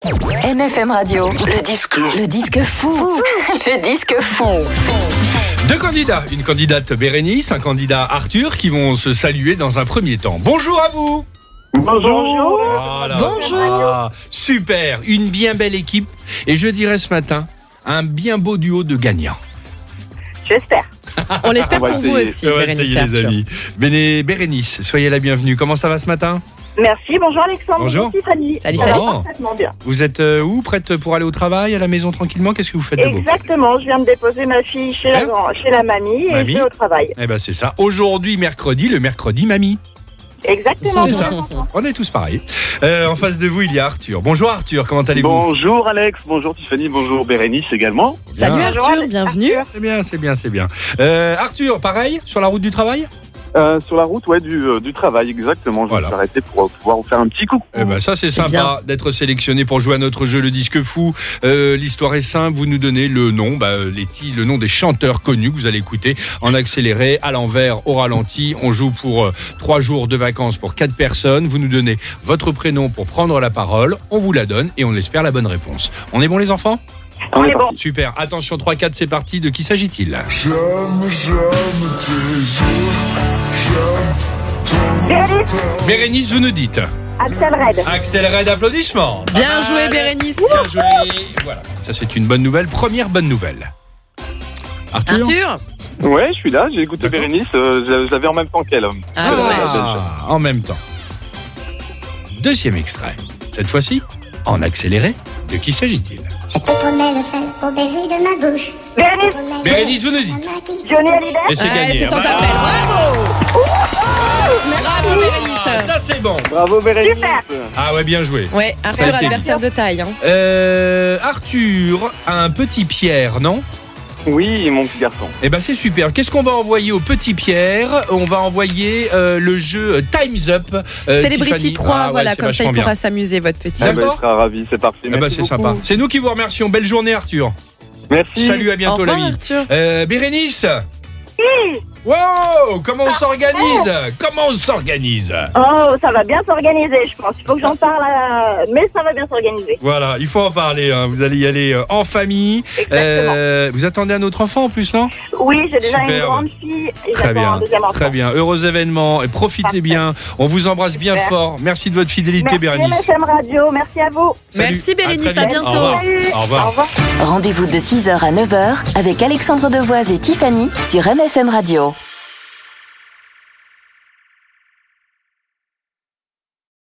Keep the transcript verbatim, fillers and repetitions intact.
M F M Radio, le disque, le disque fou, le disque fou. Deux candidats, une candidate Bérénice, un candidat Arthur, qui vont se saluer dans un premier temps. Bonjour à vous. Bonjour. Voilà. Bonjour. Ah, super, une bien belle équipe. Et je dirais ce matin, un bien beau duo de gagnants. J'espère. On l'espère On va pour vous essayer. aussi, On va Bérénice essayer, et les Arthur. amis. Béné, Bérénice, soyez la bienvenue. Comment ça va ce matin? Merci, bonjour Alexandre. Bonjour. Tiffany. Salut, Ça salut. va parfaitement bien. Vous êtes euh, où? Prête pour aller au travail, à la maison tranquillement? Qu'est-ce que vous faites de beau? Exactement, je viens de déposer ma fille chez, la, chez la mamie, Mamie. et je vais au travail. Eh ben c'est ça. Aujourd'hui, mercredi, le mercredi mamie. Exactement. C'est ça. On est tous pareils. Euh, en face de vous, il y a Arthur. Bonjour Arthur, comment allez-vous? Bonjour Alex, bonjour Tiffany, bonjour Bérénice également. Salut Bien. Arthur, Bonjour, bienvenue. Arthur. C'est bien, c'est bien, c'est bien. Euh, Arthur, pareil, sur la route du travail? Euh, sur la route ouais, du, euh, du travail, exactement. Je Voilà. vais m'arrêter pour euh, pouvoir vous faire un petit coucou. Eh ben ça c'est C'est sympa d'être sélectionné pour jouer à notre jeu le disque fou. Euh, L'histoire est simple, vous nous donnez le nom, bah, les, ti- le nom des chanteurs connus que vous allez écouter en accéléré, à l'envers, au ralenti. On joue pour euh, trois jours de vacances pour quatre personnes. Vous nous donnez votre prénom pour prendre la parole. On vous la donne et on espère la bonne réponse. On est bon les enfants? On est bon. Super. Attention, trois quatre, c'est parti. De qui s'agit-il? Bérénice, Bérénice, vous nous dites. Axel Red. Axel Red, applaudissements. Bien Pas joué mal. Bérénice. Bien joué. Voilà. Ça c'est une bonne nouvelle. Première bonne nouvelle. Arthur. Arthur. Ouais, je suis là, j'ai écouté D'accord. Bérénice, euh, je je l'avais en même temps qu'elle. Ah, Euh, dommage. Ah, en même temps. Deuxième extrait. Cette fois-ci, en accéléré. De qui s'agit-il? Je te promets le sel au baiser de ma bouche. Bérénice, Bérénice, vous nous dites. Johnny Hallyday. Et c'est Ouais, gagné. c'est Ah, sans bah, appel. Bravo. Bravo ah, Bérénice. ça c'est bon. Bravo Bérénice. Super. Ah ouais, bien joué. Ouais, Ça a Arthur, été adversaire de taille. Hein. Euh, Arthur a un petit Pierre, non? Oui, mon petit garçon. Eh ben c'est super. Qu'est-ce qu'on va envoyer au petit Pierre? On va envoyer euh, le jeu Time's Up. euh, Celebrity Tiffany. trois, Ah ouais, voilà, c'est comme ça il vachement bien. pourra s'amuser, votre petit. Ah, Eh ben, D'accord. il sera ravi, c'est parti. Eh ben, Merci c'est beaucoup. sympa. C'est nous qui vous remercions. Belle journée Arthur. Merci. Salut, à Au bientôt revoir l'ami. Arthur. Euh, Bérénice. Wow, comment on s'organise? Comment on s'organise? Oh, ça va bien s'organiser, je pense. Il faut que j'en parle, à... mais ça va bien s'organiser. Voilà, il faut en parler. Hein. Vous allez y aller euh, en famille. Exactement. Euh, vous attendez un autre enfant en plus, non? Oui, j'ai déjà Superbe. une grande fille et Très j'attends un bien, deuxième enfant. très bien. Heureux événement et profitez Parfait. bien. On vous embrasse bien Super. fort. Merci de votre fidélité, Merci M Bérénice. F M Radio, merci à vous. Salut. Merci, Bérénice, très à vite. bientôt. Au revoir. Salut. Au revoir. Au revoir. Rendez-vous de six heures à neuf heures avec Alexandre Devoise et Tiffany sur M F M Radio.